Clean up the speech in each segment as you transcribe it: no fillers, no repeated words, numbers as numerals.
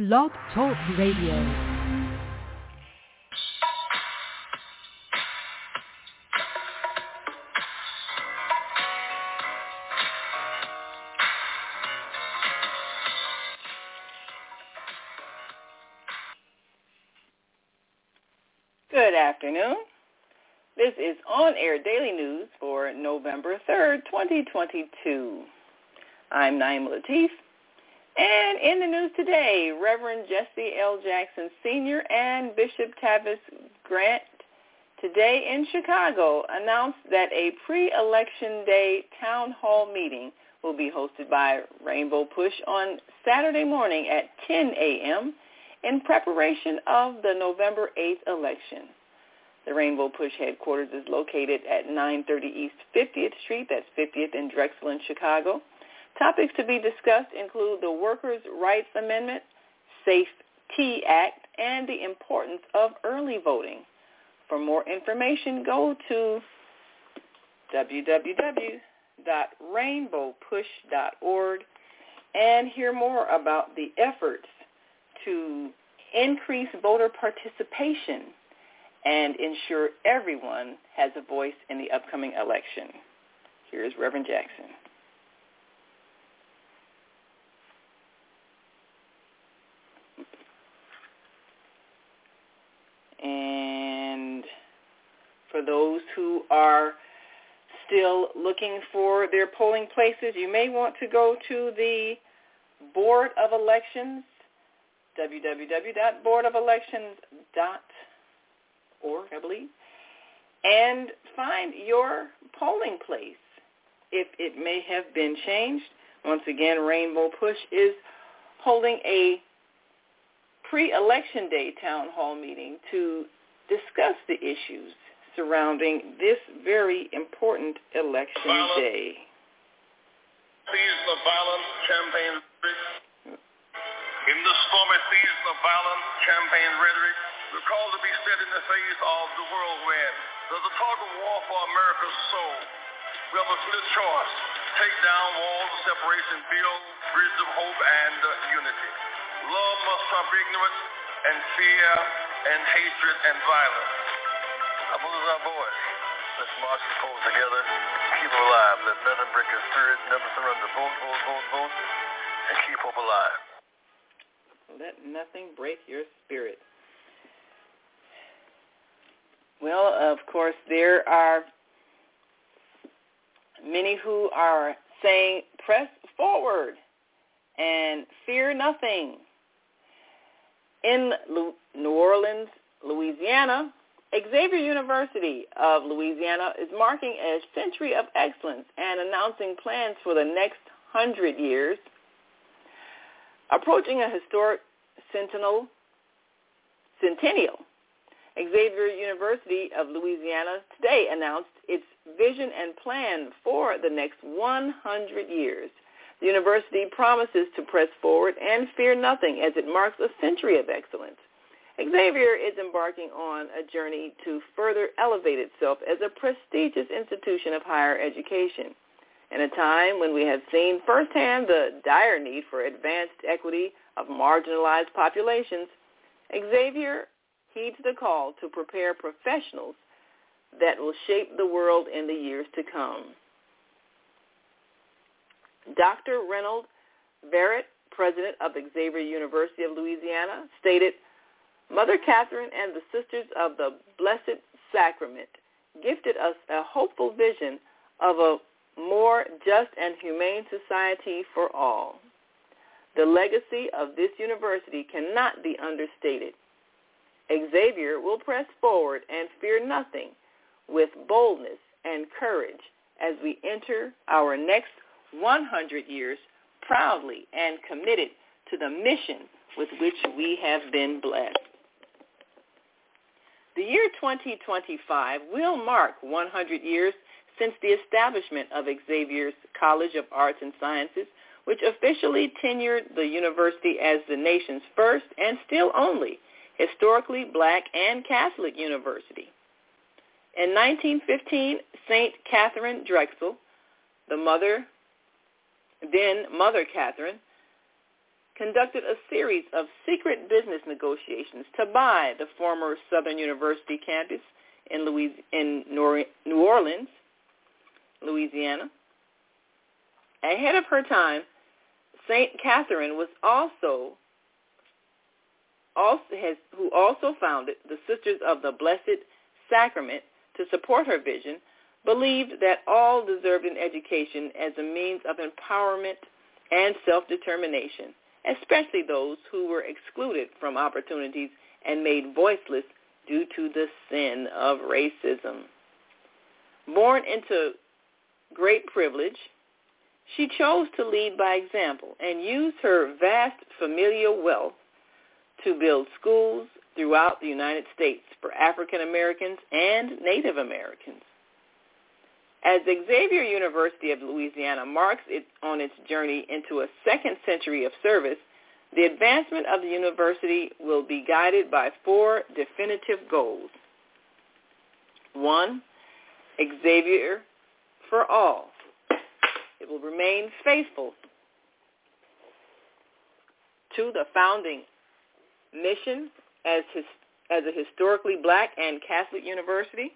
Blog Talk Radio. Good afternoon. This is On Air Daily News for November 3rd, 2022. I'm Naima Latif, and in the news today, Reverend Jesse L. Jackson Sr. and Bishop Tavis Grant today in Chicago announced that a pre-election day town hall meeting will be hosted by Rainbow Push on Saturday morning at 10 a.m. in preparation of the November 8th election. The Rainbow Push headquarters is located at 930 East 50th Street, that's 50th and Drexel in Chicago. Topics to be discussed include the Workers' Rights Amendment, SAFE-T Act, and the importance of early voting. For more information, go to www.rainbowpush.org and hear more about the efforts to increase voter participation and ensure everyone has a voice in the upcoming election. Here's Reverend Jackson. And for those who are still looking for their polling places, you may want to go to the Board of Elections, www.boardofelections.org, I believe, and find your polling place if it may have been changed. Once again, Rainbow Push is holding a pre-election day town hall meeting to discuss the issues surrounding this very important election day. Season of violence, campaign rhetoric. In this stormy season of violence, campaign rhetoric, we're called to be steady in the face of the whirlwind. There's a tug of war for America's soul. We have a clear choice: take down walls of separation, build bridges of hope and unity. Love must trump ignorance and fear and hatred and violence. Our mothers, our boys, let's march the folks together, keep them alive. Let nothing break your spirit, never surrender. Vote, vote, vote, vote, and keep hope alive. Let nothing break your spirit. Well, of course, there are many who are saying press forward and fear nothing. In New Orleans, Louisiana, Xavier University of Louisiana is marking a century of excellence and announcing plans for the next 100 years. Approaching a historic centennial, Xavier University of Louisiana today announced its vision and plan for the next 100 years. The university promises to press forward and fear nothing as it marks a century of excellence. Xavier is embarking on a journey to further elevate itself as a prestigious institution of higher education. In a time when we have seen firsthand the dire need for advanced equity of marginalized populations, Xavier heeds the call to prepare professionals that will shape the world in the years to come. Dr. Reynold Verrett, president of Xavier University of Louisiana, stated, "Mother Catherine and the Sisters of the Blessed Sacrament gifted us a hopeful vision of a more just and humane society for all. The legacy of this university cannot be understated. Xavier will press forward and fear nothing with boldness and courage as we enter our next 100 years proudly and committed to the mission with which we have been blessed." The year 2025 will mark 100 years since the establishment of Xavier's College of Arts and Sciences, which officially tenured the university as the nation's first and still only historically Black and Catholic university. In 1915, St. Catherine Drexel, then Mother Catherine, conducted a series of secret business negotiations to buy the former Southern University campus in New Orleans, Louisiana. Ahead of her time, St. Catherine was who also founded the Sisters of the Blessed Sacrament to support her vision, believed that all deserved an education as a means of empowerment and self-determination, especially those who were excluded from opportunities and made voiceless due to the sin of racism. Born into great privilege, she chose to lead by example and used her vast familial wealth to build schools throughout the United States for African Americans and Native Americans. As Xavier University of Louisiana marks it on its journey into a second century of service, the advancement of the university will be guided by 4 definitive goals. 1, Xavier for all. It will remain faithful to the founding mission as a historically black and Catholic university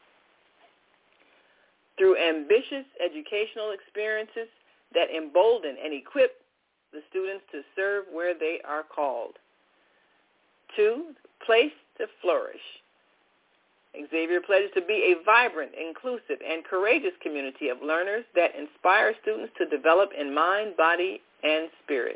through ambitious educational experiences that embolden and equip the students to serve where they are called. 2, place to flourish. Xavier pledges to be a vibrant, inclusive, and courageous community of learners that inspire students to develop in mind, body, and spirit.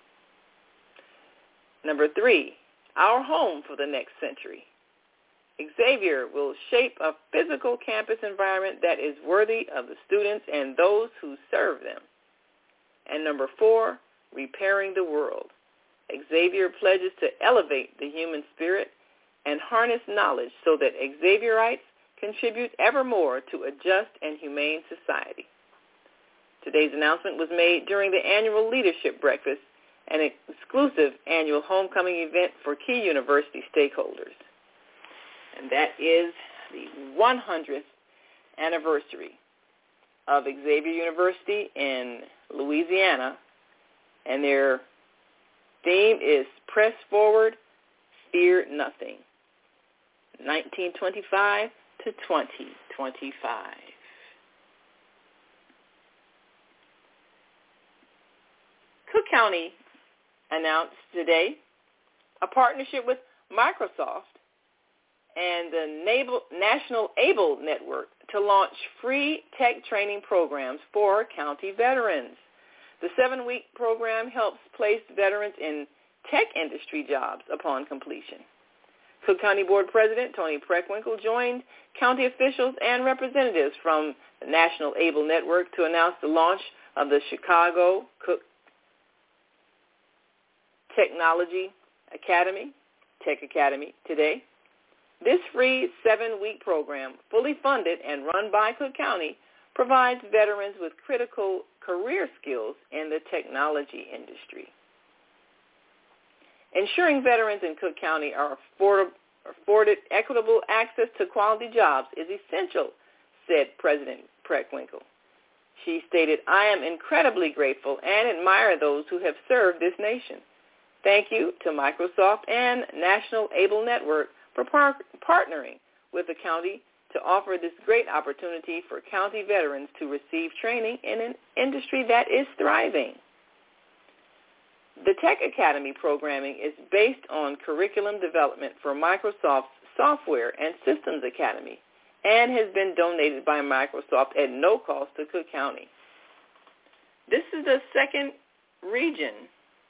Number 3, our home for the next century. Xavier will shape a physical campus environment that is worthy of the students and those who serve them. And number 4, repairing the world. Xavier pledges to elevate the human spirit and harness knowledge so that Xavierites contribute ever more to a just and humane society. Today's announcement was made during the annual Leadership Breakfast, an exclusive annual homecoming event for key university stakeholders. And that is the 100th anniversary of Xavier University in Louisiana, and their theme is Press Forward, Fear Nothing, 1925 to 2025. Cook County announced today a partnership with Microsoft and the National ABLE Network to launch free tech training programs for county veterans. The 7-week program helps place veterans in tech industry jobs upon completion. Cook County Board President Tony Preckwinkle joined county officials and representatives from the National ABLE Network to announce the launch of the Chicago Cook Technology Academy, Tech Academy, today. This free 7-week program, fully funded and run by Cook County, provides veterans with critical career skills in the technology industry. Ensuring veterans in Cook County are afforded equitable access to quality jobs is essential, said President Preckwinkle. She stated, "I am incredibly grateful and admire those who have served this nation. Thank you to Microsoft and National ABLE Network for partnering with the county to offer this great opportunity for county veterans to receive training in an industry that is thriving." The Tech Academy programming is based on curriculum development for Microsoft's Software and Systems Academy and has been donated by Microsoft at no cost to Cook County. This is the second region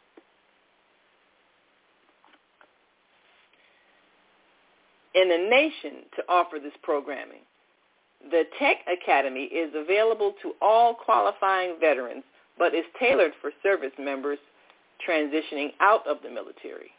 in the nation to offer this programming. The Tech Academy is available to all qualifying veterans, but is tailored for service members transitioning out of the military.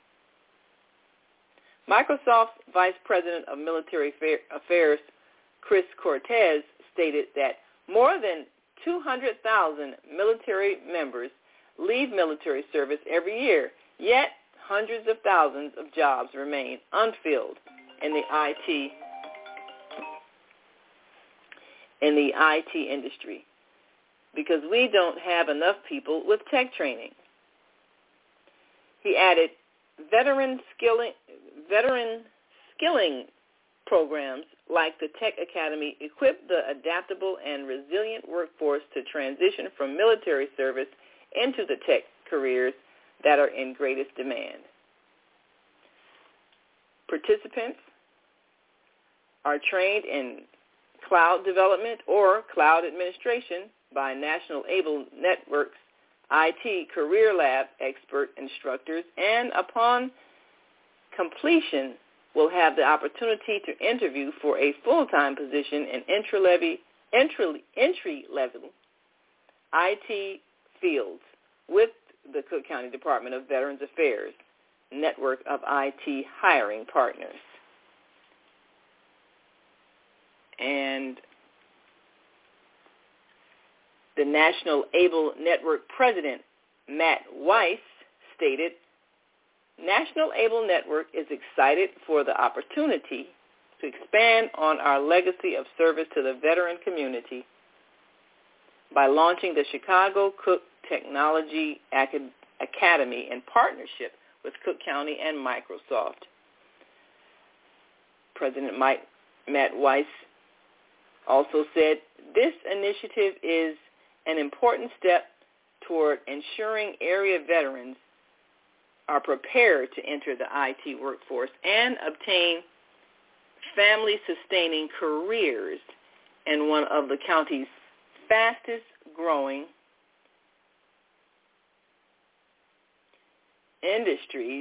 Microsoft's Vice President of Military Affairs, Chris Cortez, stated that more than 200,000 military members leave military service every year, yet hundreds of thousands of jobs remain unfilled in the IT industry because we don't have enough people with tech training. He added, veteran skilling programs like the Tech Academy equip the adaptable and resilient workforce to transition from military service into the tech careers that are in greatest demand. Participants are trained in cloud development or cloud administration by National Able Network's IT Career Lab expert instructors, and upon completion will have the opportunity to interview for a full-time position in entry-level IT fields with the Cook County Department of Veterans Affairs network of IT hiring partners. And the National Able Network president, Matt Weiss, stated, National Able Network is excited for the opportunity to expand on our legacy of service to the veteran community by launching the Chicago Cook Technology Academy in partnership with Cook County and Microsoft. President Matt Weiss also said, this initiative is an important step toward ensuring area veterans are prepared to enter the IT workforce and obtain family-sustaining careers in one of the county's fastest-growing industries.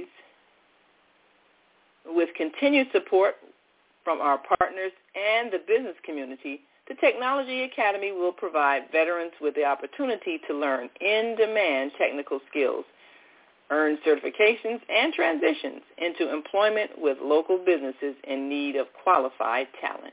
With continued support from our partners and the business community, the Technology Academy will provide veterans with the opportunity to learn in-demand technical skills, earn certifications, and transitions into employment with local businesses in need of qualified talent.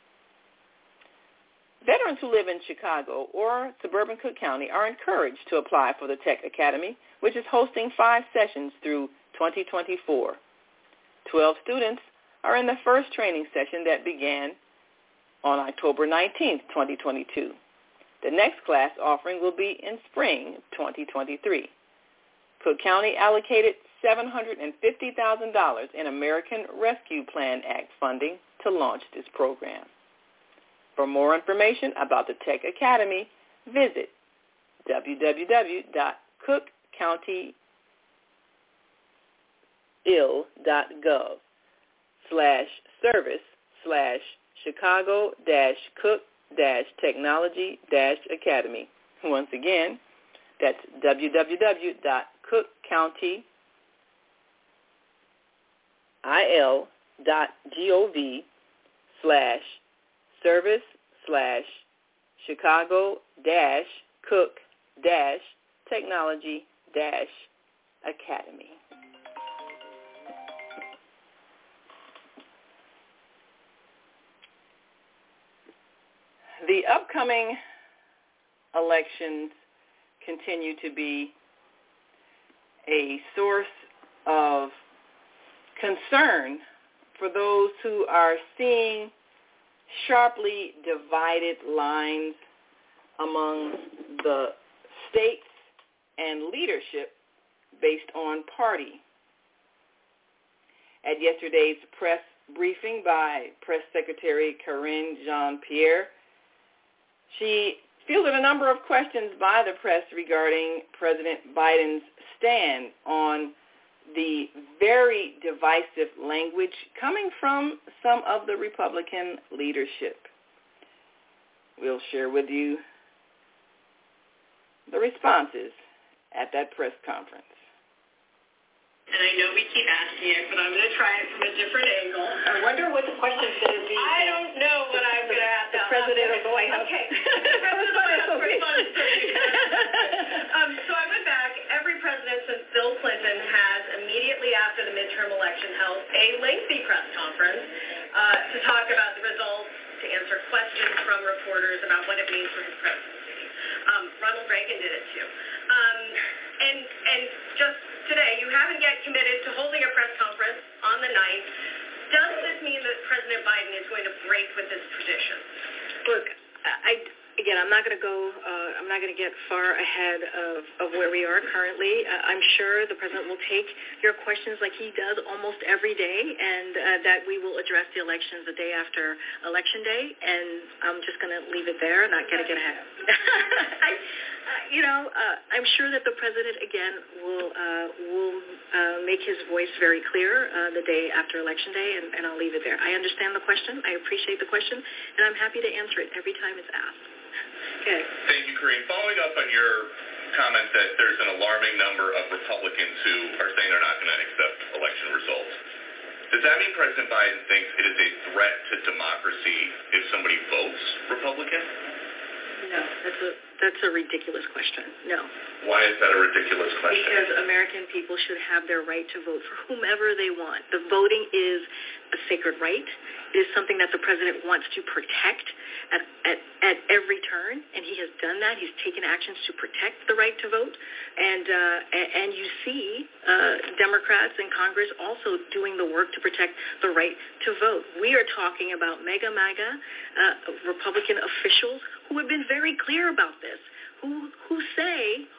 Veterans who live in Chicago or suburban Cook County are encouraged to apply for the Tech Academy, which is hosting 5 sessions through 2024. 12 students are in the first training session that began on October 19, 2022. The next class offering will be in spring 2023. Cook County allocated $750,000 in American Rescue Plan Act funding to launch this program. For more information about the Tech Academy, visit www.cookcounty.il/service/Chicago-Cook-Technology-Academy. Once again, that's www.cookcounty.il.gov/service/Chicago-Cook-Technology-Academy. The upcoming elections continue to be a source of concern for those who are seeing sharply divided lines among the states and leadership based on party. At yesterday's press briefing by Press Secretary Karine Jean-Pierre, she fielded a number of questions by the press regarding President Biden's stand on the very divisive language coming from some of the Republican leadership. We'll share with you the responses at that press conference. And I know we keep asking it, but I'm going to try it from a different angle. I wonder what the question's going to be. I don't know what I'm going to ask. The President of the White House. Okay. The President of the White House responds to me. So I went back. Every president since Bill Clinton has immediately after the midterm election held a lengthy press conference to talk about the results, to answer questions from reporters about what it means for his presidency. Ronald Reagan did it too. And just today, you haven't yet committed to holding a press conference on the 9th. Does this mean that President Biden is going to break with this tradition? Look, again, I'm not going to get far ahead of where we are currently. I'm sure the president will take your questions like he does almost every day, and that we will address the elections the day after Election Day, and I'm just going to leave it there, not going to get ahead. I'm sure that the president, again, will make his voice very clear the day after Election Day, and I'll leave it there. I understand the question. I appreciate the question, and I'm happy to answer it every time it's asked. Okay. Thank you, Karine. Following up on your comment that there's an alarming number of Republicans who are saying they're not going to accept election results, does that mean President Biden thinks it is a threat to democracy if somebody votes Republican? No, that's a ridiculous question. No. Why is that a ridiculous question? Because American people should have their right to vote for whomever they want. The voting is a sacred right. It is something that the president wants to protect at every turn, and he has done that. He's taken actions to protect the right to vote, and you see Democrats in Congress also doing the work to protect the right to vote. We are talking about MAGA Republican officials who have been very clear about this, who say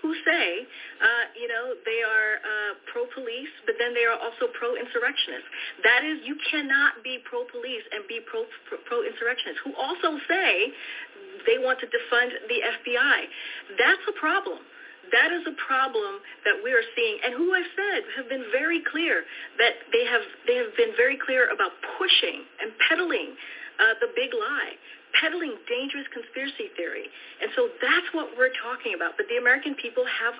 they are pro-police, but then they are also pro-insurrectionists. That is, you cannot be pro-police and be pro-insurrectionists, who also say they want to defund the FBI. That's a problem. That is a problem that we are seeing, and who I've said have been very clear that they have been very clear about pushing and peddling the big lie, peddling dangerous conspiracy theory. And so that's what we're talking about. But the American people have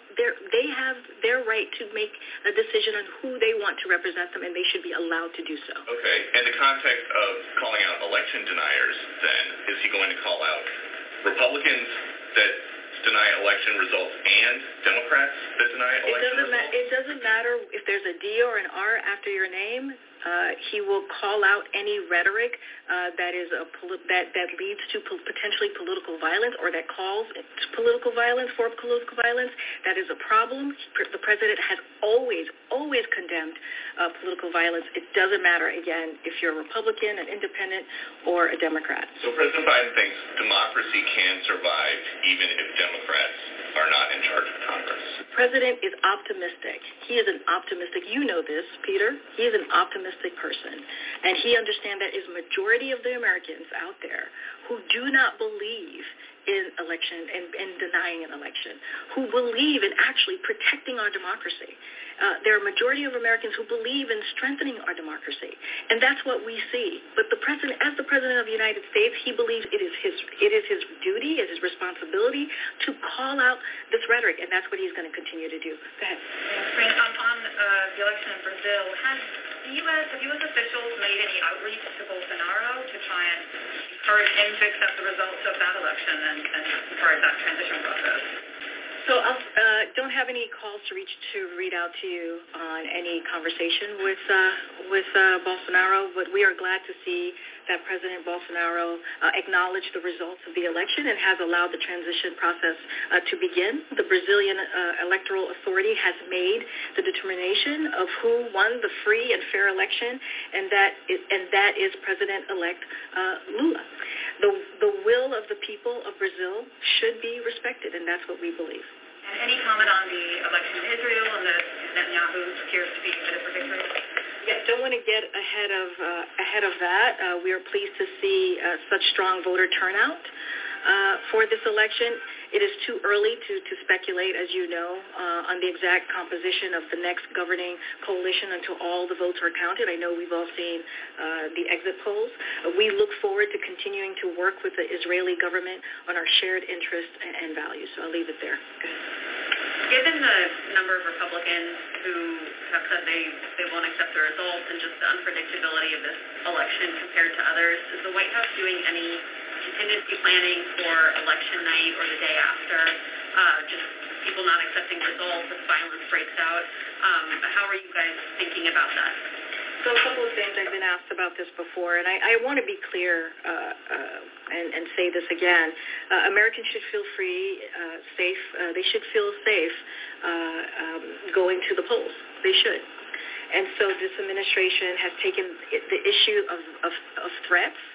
their right to make a decision on who they want to represent them, and they should be allowed to do so. Okay. In the context of calling out election deniers, then, is he going to call out Republicans that deny election results and Democrats that deny election results? It doesn't matter if there's a D or an R after your name. He will call out any rhetoric that leads to potentially political violence, or that calls to political violence, for political violence. That is a problem. The president has always condemned political violence. It doesn't matter, again, if you're a Republican, an independent, or a Democrat. So President Biden thinks democracy can survive even if Democrats are not in charge of Congress. The president is optimistic. He is an optimistic. You know this, Peter. He is an optimistic person. And he understands that is majority of the Americans out there who do not believe in election and denying an election, who believe in actually protecting our democracy. There are a majority of Americans who believe in strengthening our democracy, and that's what we see. But the president, as the president of the United States, he believes it is his duty, it is his responsibility to call out this rhetoric, and that's what he's going to continue to do. Go ahead. Frank, on the election in Brazil, have U.S. officials made any outreach to Bolsonaro to try and encourage him to accept the results of that election and encourage that transition process? So I don't have any calls to read out to you on any conversation with Bolsonaro, but we are glad to see that President Bolsonaro acknowledged the results of the election and has allowed the transition process to begin. The Brazilian Electoral Authority has made the determination of who won the free and fair election, and that is President-elect Lula. The will of the people of Brazil should be respected, and that's what we believe. And any comment on the election in Israel and that Netanyahu appears to be headed for victory? Yeah, don't want to get ahead of that. We are pleased to see such strong voter turnout for this election. It is too early to speculate, as you know, on the exact composition of the next governing coalition until all the votes are counted. I know we've all seen the exit polls. We look forward to continuing to work with the Israeli government on our shared interests and values. So I'll leave it there. Go ahead. Given the number of Republicans who have said they won't accept the results and just the unpredictability of this election compared to others, is the White House doing any contingency planning for election night or the day after, just people not accepting results if violence breaks out? How are you guys thinking about that? So a couple of things. I've been asked about this before, and I want to be clear and say this again. Americans should feel free, safe. They should feel safe going to the polls. They should. And so this administration has taken the issue of threats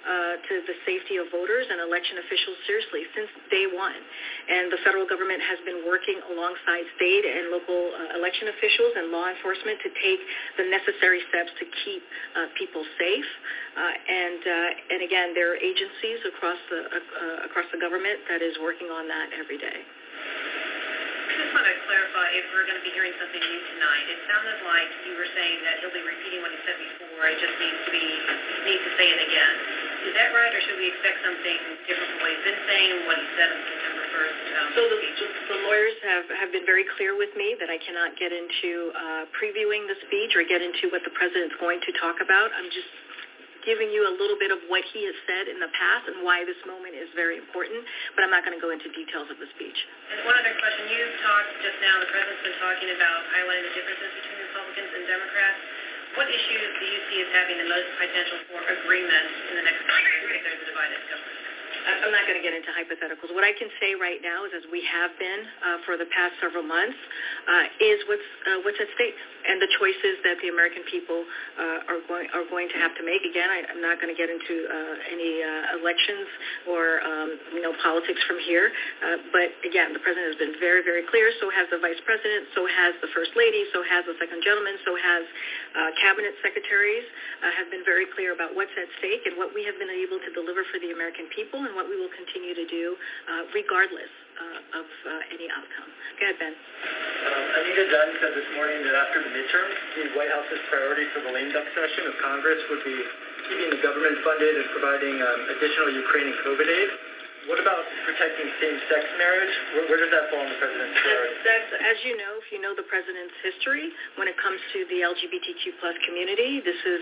to the safety of voters and election officials seriously since day one. And the federal government has been working alongside state and local election officials and law enforcement to take the necessary steps to keep people safe. And again, there are agencies across the government that is working on that every day. I just want to clarify if we're going to be hearing something new tonight. It sounded like you were saying that he'll be repeating what he said before. It just needs to say it again. Is that right, or should we expect something different from what he's been saying, what he said on September 1st? So the lawyers have been very clear with me that I cannot get into previewing the speech or get into what the president's going to talk about. I'm just giving you a little bit of what he has said in the past and why this moment is very important, but I'm not going to go into details of the speech. And one other question. You've talked just now, the president's been talking about highlighting the differences between Republicans and Democrats. What issues do you see as having the most potential for agreement in the next 5 years if there's a divided government? I'm not going to get into hypotheticals. What I can say right now is, as we have been for the past several months, is what's at stake and the choices that the American people are going to have to make. Again, I'm not going to get into any elections or politics from here. But again, the president has been very, very clear. So has the vice president. So has the first lady. So has the second gentleman. So has cabinet secretaries have been very clear about what's at stake and what we have been able to deliver for the American people and what we will continue to do regardless of any outcome. Go ahead, Ben. Anita Dunn said this morning that after the midterms, the White House's priority for the lame duck session of Congress would be keeping the government funded and providing additional Ukrainian COVID aid. What about protecting same-sex marriage? Where does that fall in the president's priority? As you know, if you know the president's history when it comes to the LGBTQ+ community, this is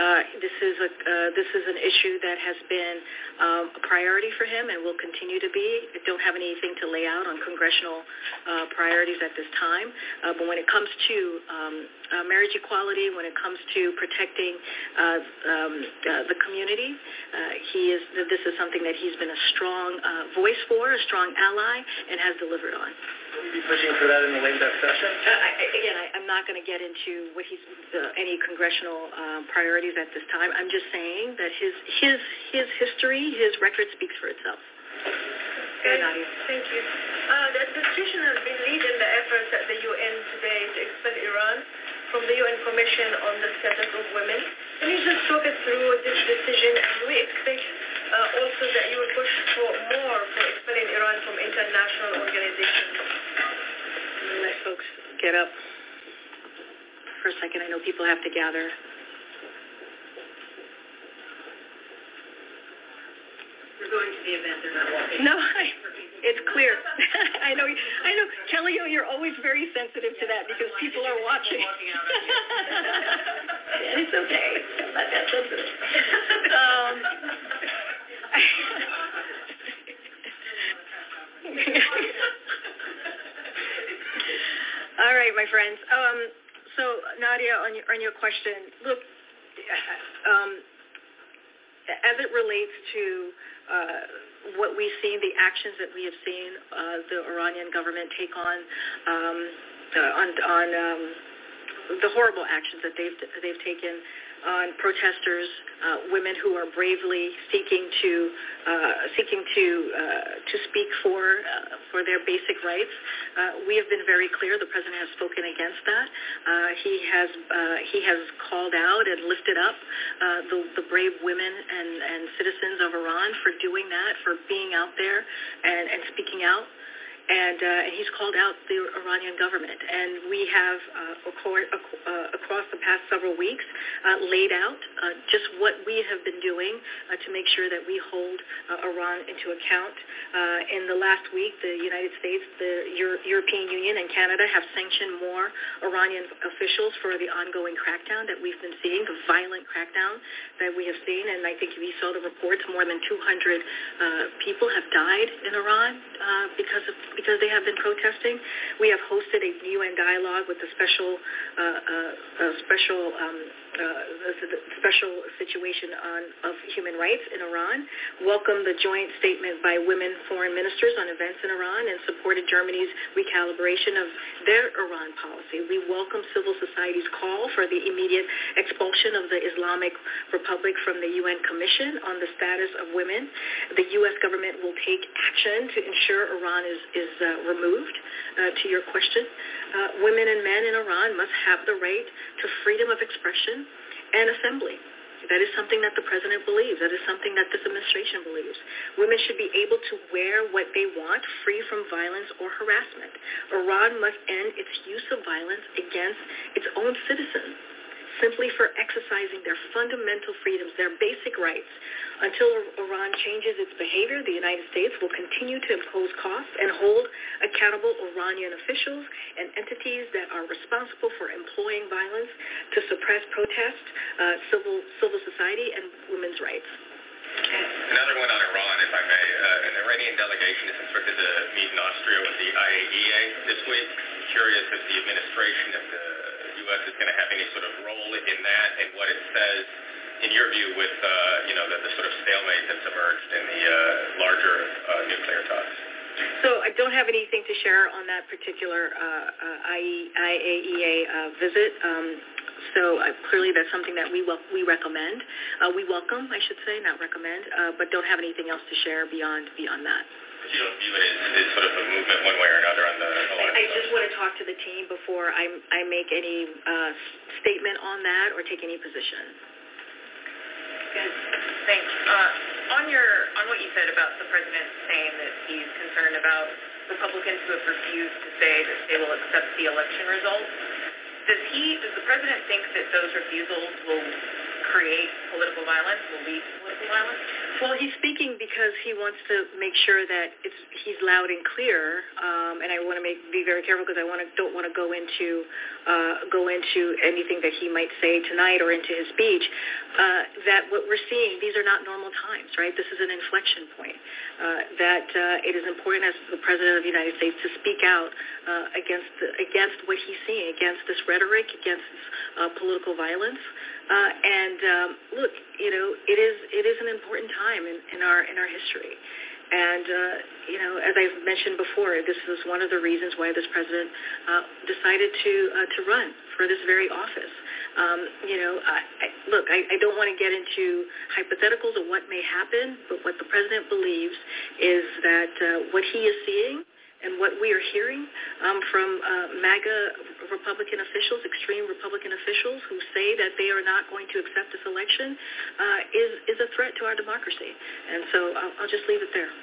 an issue that has been a priority for him and will continue to be. I don't have anything to lay out on congressional priorities at this time, but when it comes to marriage equality, when it comes to protecting the community, this is something that he's been a strong voice for, a strong ally, and has delivered on. Will you be pushing for that in the lame duck session? I'm not going to get into what any congressional priorities at this time. I'm just saying that his history, his record speaks for itself. Okay. Thank you. The administration has been leading the efforts at the UN today to expel Iran from the UN Commission on the Status of Women. Can you just talk us through this decision, and do we expect also that you will push for expelling Iran from international organizations? I'm going to let folks get up for a second. I know people have to gather. We're going to the event. They're not walking. No, it's clear. I know. Kelly, you're always very sensitive to that because people are watching. And it's okay. I'm not that sensitive. All right, my friends. So Nadia, on your question, look, as it relates to what we've seen, the actions that we have seen the Iranian government take on the horrible actions that they've taken on protesters, women who are bravely seeking to speak for their basic rights. We have been very clear. The president has spoken against that. He has called out and lifted up the brave women and citizens of Iran for doing that, for being out there and speaking out. And he's called out the Iranian government. And we have, across the past several weeks, laid out just what we have been doing to make sure that we hold Iran into account. In the last week, the United States, the European Union, and Canada have sanctioned more Iranian officials for the ongoing crackdown that we've been seeing, the violent crackdown that we have seen. And I think we saw the reports, more than 200 people have died in Iran because they have been protesting. We have hosted a UN dialogue with the special the special situation of human rights in Iran, welcomed the joint statement by women foreign ministers on events in Iran, and supported Germany's recalibration of their Iran policy. We welcome civil society's call for the immediate expulsion of the Islamic Republic from the UN Commission on the Status of Women. The U.S. government will take action to ensure Iran is removed. To your question, women and men in Iran must have the right to freedom of expression and assembly. That is something that the president believes. That is something that this administration believes. Women should be able to wear what they want, free from violence or harassment. Iran must end its use of violence against its own citizens simply for exercising their fundamental freedoms, their basic rights. Until Iran changes its behavior, the United States will continue to impose costs and hold accountable Iranian officials and entities that are responsible for employing violence to suppress protest, civil society, and women's rights. Another one on Iran, if I may. An Iranian delegation is expected to meet in Austria with the IAEA this week. I'm curious if the administration of the U.S. is going to have any sort of role in that, and what it says, in your view, with the sort of stalemate that's emerged in the larger nuclear talks. So I don't have anything to share on that particular IAEA visit. So clearly that's something that we recommend. We welcome, I should say, not recommend, but don't have anything else to share beyond that. But you don't view it as sort of a movement one way or another on the alliance? I just want to talk to the team before I make any statement on that or take any position. Good. Thanks. On what you said about the president saying that he's concerned about Republicans who have refused to say that they will accept the election results, does the president think that those refusals will create political violence, will lead to political violence? Well, he's speaking because he wants to make sure that he's loud and clear, and I want to be very careful because don't want to go into anything that he might say tonight or into his speech. That what we're seeing, these are not normal times, right? This is an inflection point. That it is important as the President of the United States to speak out against what he's seeing, against this rhetoric, against this political violence. Look, it is an important time in our history. And, as I've mentioned before, this is one of the reasons why this president decided to run for this very office. I don't want to get into hypotheticals of what may happen, but what the president believes is that what he is seeing and what we are hearing from MAGA Republican officials, extreme Republican officials who say that they are not going to accept this election is a threat to our democracy. And so I'll just leave it there.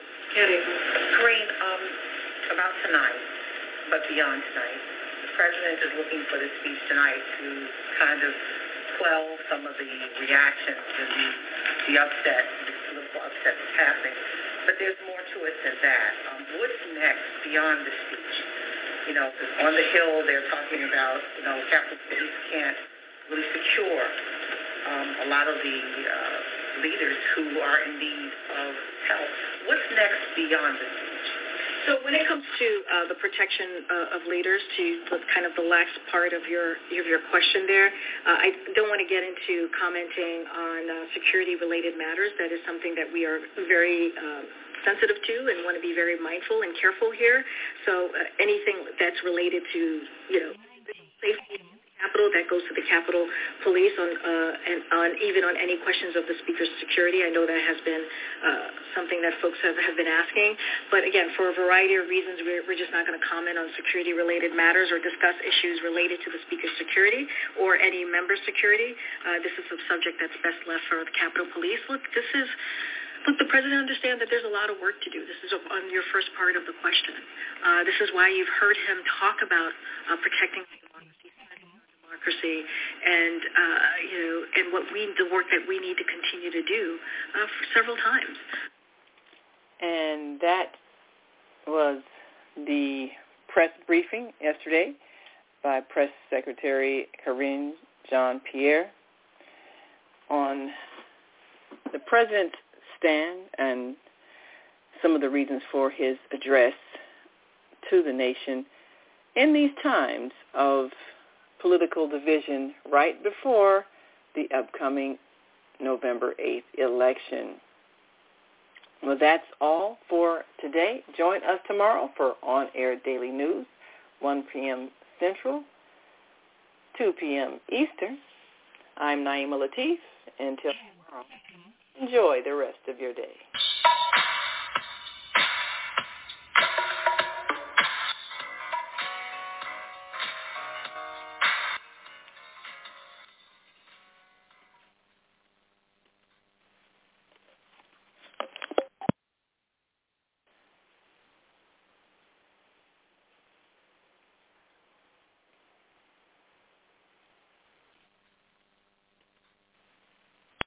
Karine, about tonight, but beyond tonight, the president is looking for the speech tonight to kind of quell some of the reactions and the upset, the political upset that's happening. But there's more to it than that. What's next beyond the speech? On the Hill, they're talking about, Capitol Police can't really secure a lot of the leaders who are in need of help. What's next beyond the speech? So when it comes to the protection of leaders, to kind of the last part of your question there, I don't want to get into commenting on security-related matters. That is something that we are very sensitive to and want to be very mindful and careful here. So anything that's related to, safety in the Capitol, that goes to the Capitol Police and even on any questions of the Speaker's security. I know that has been something that folks have been asking. But again, for a variety of reasons, we're just not going to comment on security-related matters or discuss issues related to the Speaker's security or any member's security. This is a subject that's best left for the Capitol Police. Look, the president understands that there's a lot of work to do. This is on your first part of the question. This is why you've heard him talk about protecting democracy and the work that we need to continue to do for several times. And that was the press briefing yesterday by Press Secretary Karine Jean-Pierre on the president's stand and some of the reasons for his address to the nation in these times of political division right before the upcoming November 8th election. Well, that's all for today. Join us tomorrow for On Air Daily News, 1 p.m. Central, 2 p.m. Eastern. I'm Naima Latif. Until tomorrow, enjoy the rest of your day.